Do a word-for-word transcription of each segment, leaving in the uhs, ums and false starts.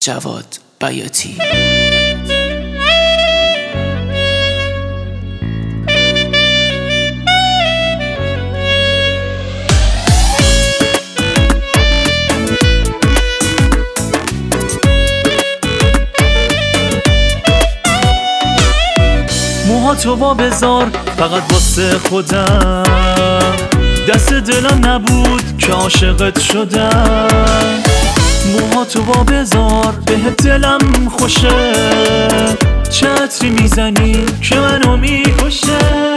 جواد بیاتی. موهاتو با بذار فقط واسه خودم، دست دلم نبود که عاشقت شدم. موهاتو با بذار بهت دلم خوشه، چه عطری میزنی که منو میکشه.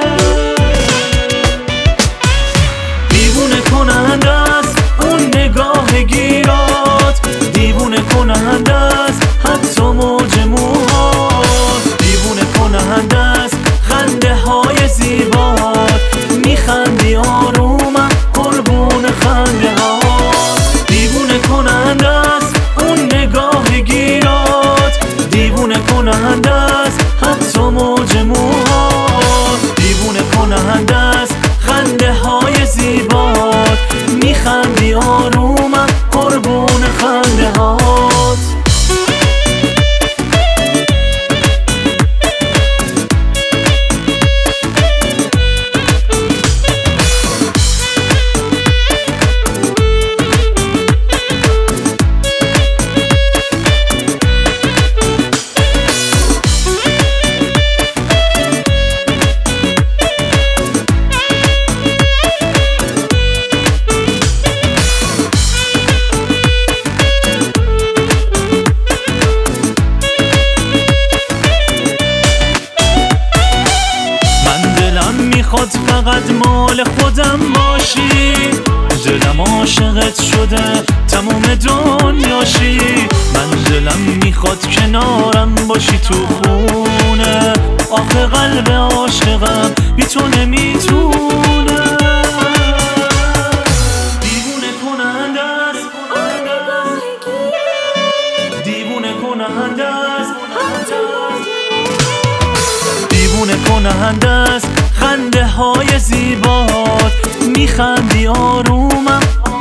دیوونه کننده است اون نگاه گیرات، دیوونه کننده است حتی موج موهات، دیوونه کننده است خنده های زیبات. میخندی آرومم قربون خنده هات. دیوونه کننده است اون نگاه گیرات، دیوونه کننده است حتی موج موهات، دیوونه کننده است خنده های زیبات. میخندی آرومم قربون خنده هات. میخواد فقط مال خودم باشی، دلم عاشقت شده تموم دنیاشی. من دلم میخواد کنارم باشی تو خونه، آخه قلب عاشقم بی تو نمیتونه. دیوونه کننده است دیوونه کننده است دیوونه کننده است خنده های زیبات. میخندی آرومم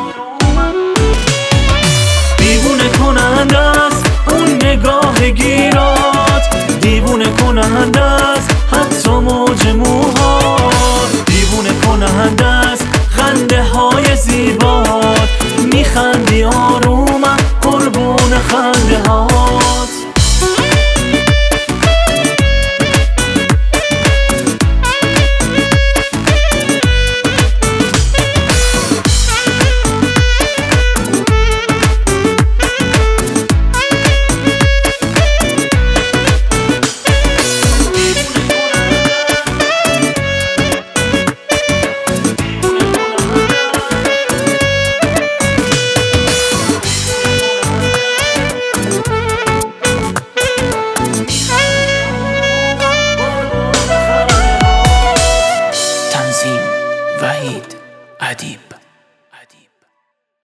دیوونه کننده است اون نگاه گیرات، دیوونه کننده است حتی موج موهات، دیوونه کننده است خنده های زیبات. میخندی آرومم قربون خنده هات. وحید ادیب.